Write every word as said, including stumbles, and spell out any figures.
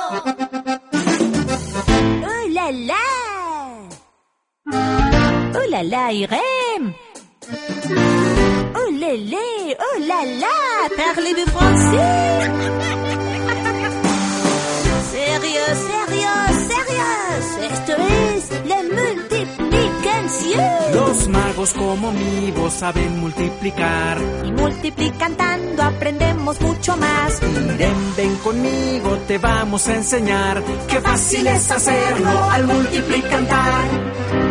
Oh là là! Oh là là, Irem! Oh lélé! Oh là là! Parlez-vous français? Sérieux, sérieux, sérieux! Esto es la multiplicación. Los magos como mi voz saben multiplicar. Y multiplicando aprendemos mucho más. Irem, ven conmigo, te vamos a enseñar. Qué fácil es hacerlo al multiplicar.